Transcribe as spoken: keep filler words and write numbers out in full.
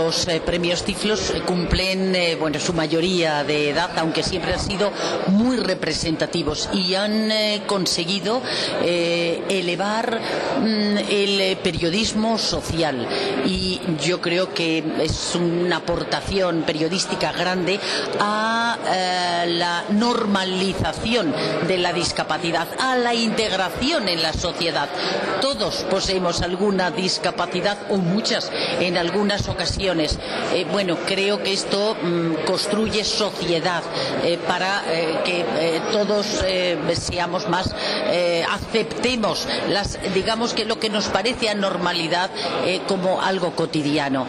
los eh, premios Tiflos eh, cumplen eh, bueno, su mayoría de edad, aunque siempre han sido muy representativos y han eh, conseguido eh, elevar mm, el eh, periodismo social, y yo creo que es una aportación periodística grande a eh, la normalización de la discapacidad, a la integración en la sociedad. Todos poseemos alguna discapacidad o muchas en algunas ocasiones. Eh, bueno, creo que esto mm, construye sociedad eh, para eh, que eh, todos eh, seamos más, eh, aceptemos las, digamos que lo que nos parece anormalidad eh, como algo cotidiano.